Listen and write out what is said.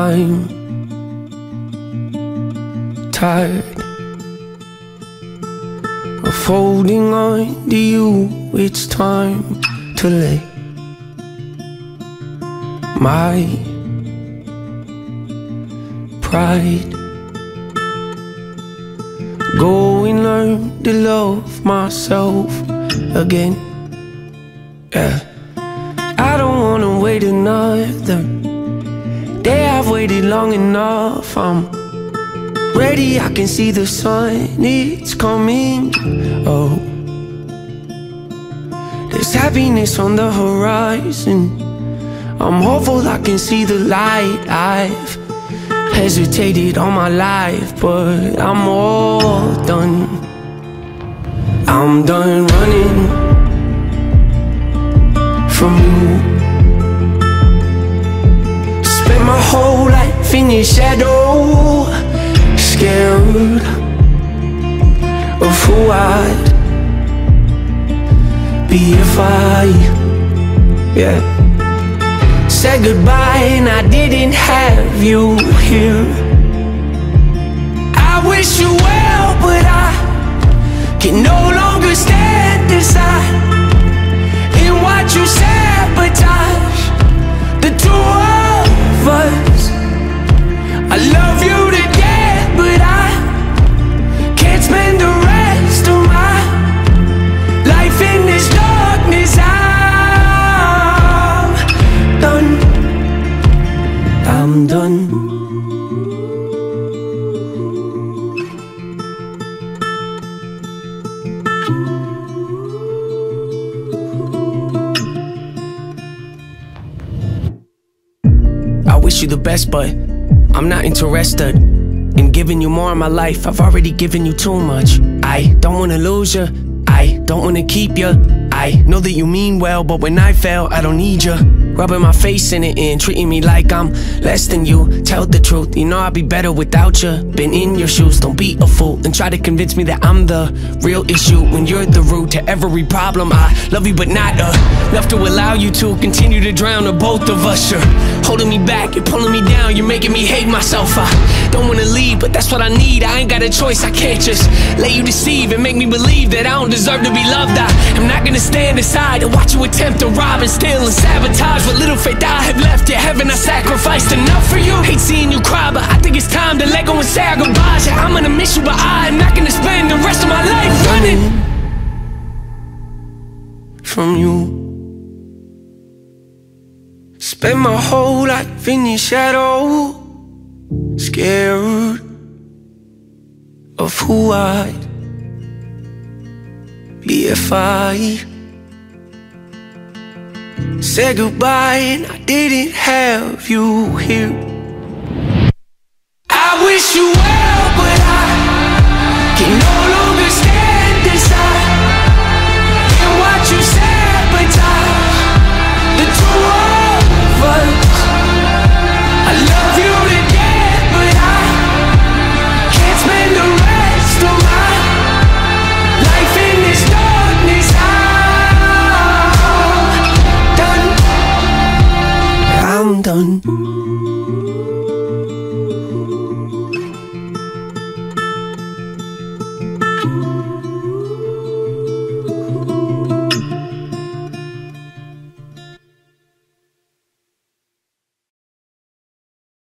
I'm tired of holding on to you. It's time to let my pride go and learn to love myself again. Yeah, I don't wanna wait another day. I've waited long enough. I'm ready, I can see the sun, it's coming. Oh, there's happiness on the horizon. I'm hopeful I can see the light. I've hesitated all my life, but I'm all done. I'm done running from you. Spent my whole life in your shadow, scared of who I'd be if I, yeah, said goodbye and I didn't have you here. I wish you well, but I can no longer stand aside and watch you sabotage the two of us. I love you to death, but I can't spend the rest of my life in this darkness. I'm done. I'm done. I wish you the best, but I'm not interested in giving you more of my life. I've already given you too much. I don't wanna lose you, I don't wanna keep you. I know that you mean well, but when I fail, I don't need you rubbing my face in it and treating me like I'm less than you. Tell the truth, you know I'd be better without you. Been in your shoes, don't be a fool and try to convince me that I'm the real issue when you're the root to every problem. I love you but not enough to allow you to continue to drown the both of us. You're holding me back, you're pulling me down, you're making me hate myself. I don't wanna leave, but that's what I need. I ain't got a choice, I can't just let you deceive and make me believe that I don't deserve to be loved. I am not gonna stand aside and watch you attempt to rob and steal and sabotage what little faith I have left. Yeah, haven't I sacrificed enough for you? Hate seeing you cry, but I think it's time to let go and say our goodbyes. Yeah, I'm gonna miss you, but I am not gonna spend the rest of my life running from you. Spent my whole life in your shadow, scared of who I'd be if I said goodbye and I didn't have you here. I wish you well.